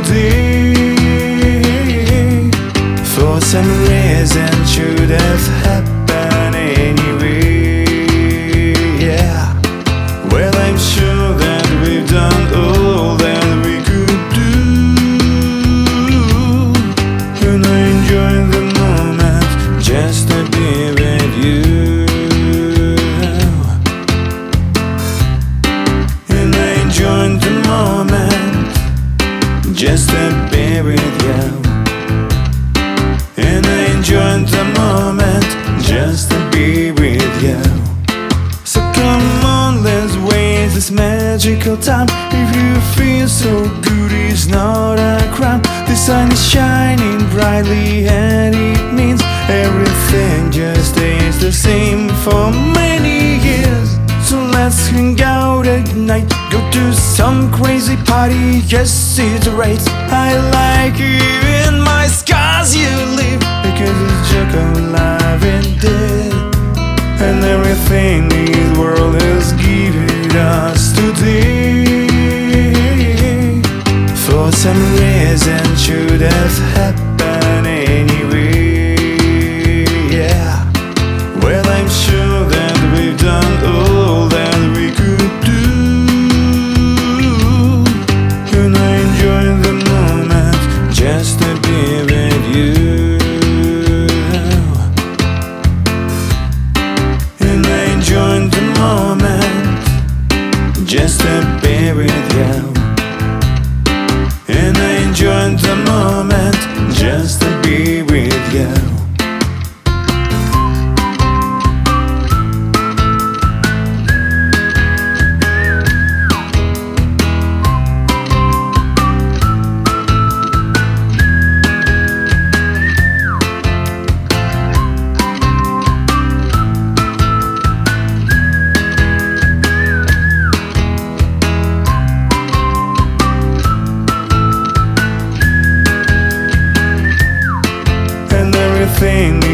today. For some reason should have happened anyway. Yeah, well, I'm sure that we've done all that we could do, and I enjoy the moment just to be with you. And I enjoy the moment just to be with you. And I enjoy the moment just to be with you. So come on, let's waste this magical time. If you feel so good, it's not a crime. The sun is shining brightly and it means everything just stays the same for many years. So let's hang out at night, go to some crazy party, yes, it's right. I like you in my scars you leave, because it's joke of life and death, and everything this world has given us today. For some reason should have happened anyway. Yeah, well, I'm sure that we've done all that we could do, and I enjoy the moment just to be with you. And I enjoy the moment just to be with you. And I enjoy the moment just to be with you. Everything